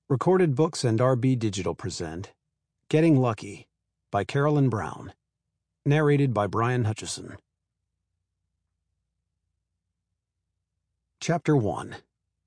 Recorded Books and RB Digital present Getting Lucky by Carolyn Brown. Narrated by Brian Hutchison. Chapter 1.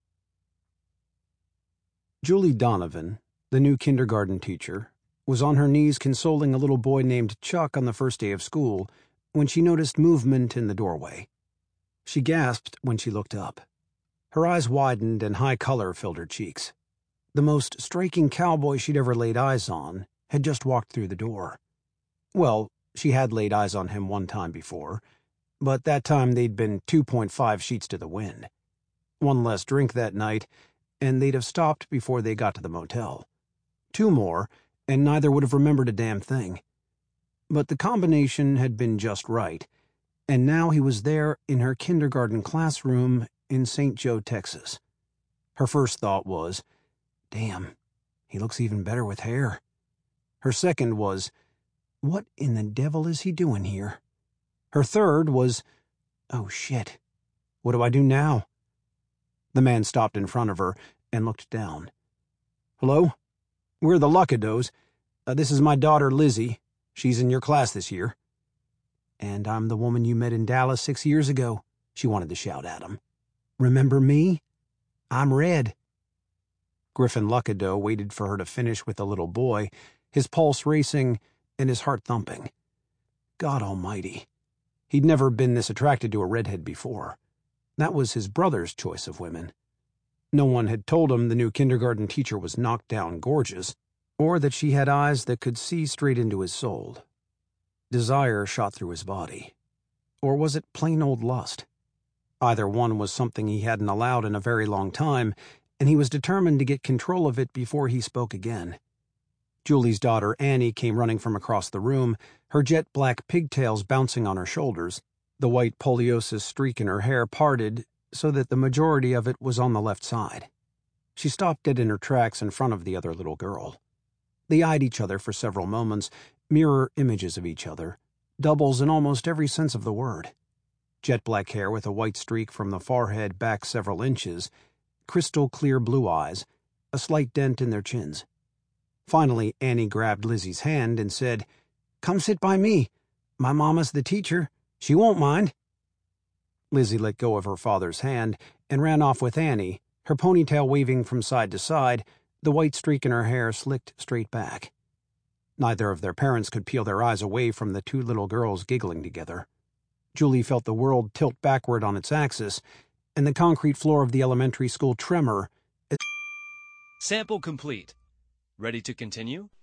Julie Donovan, the new kindergarten teacher, was on her knees consoling a little boy named Chuck on the first day of school when she noticed movement in the doorway. She gasped when she looked up. Her eyes widened and high color filled her cheeks. The most striking cowboy she'd ever laid eyes on had just walked through the door. Well, she had laid eyes on him one time before, but that time they'd been 2.5 sheets to the wind. One less drink that night, and they'd have stopped before they got to the motel. Two more, and neither would have remembered a damn thing. But the combination had been just right, and now he was there in her kindergarten classroom in St. Joe, Texas. Her first thought was, damn, he looks even better with hair. Her second was, what in the devil is he doing here? Her third was, oh shit, what do I do now? The man stopped in front of her and looked down. Hello? We're the Luckados. This is my daughter, Lizzie. She's in your class this year. And I'm the woman you met in Dallas 6 years ago, she wanted to shout at him. Remember me? I'm Red. Griffin Luckado waited for her to finish with the little boy, his pulse racing and his heart thumping. God almighty. He'd never been this attracted to a redhead before. That was his brother's choice of women. No one had told him the new kindergarten teacher was knocked down gorgeous, or that she had eyes that could see straight into his soul. Desire shot through his body. Or was it plain old lust? Either one was something he hadn't allowed in a very long time, and he was determined to get control of it before he spoke again. Julie's daughter Annie came running from across the room, her jet-black pigtails bouncing on her shoulders, the white poliosis streak in her hair parted so that the majority of it was on the left side. She stopped dead in her tracks in front of the other little girl. They eyed each other for several moments, mirror images of each other, doubles in almost every sense of the word. Jet-black hair with a white streak from the forehead back several inches, crystal-clear blue eyes, a slight dent in their chins. Finally, Annie grabbed Lizzie's hand and said, Come sit by me. My mama's the teacher. She won't mind. Lizzie let go of her father's hand and ran off with Annie, her ponytail waving from side to side, the white streak in her hair slicked straight back. Neither of their parents could peel their eyes away from the two little girls giggling together. Julie felt the world tilt backward on its axis, and the concrete floor of the elementary school tremor. Sample complete. Ready to continue?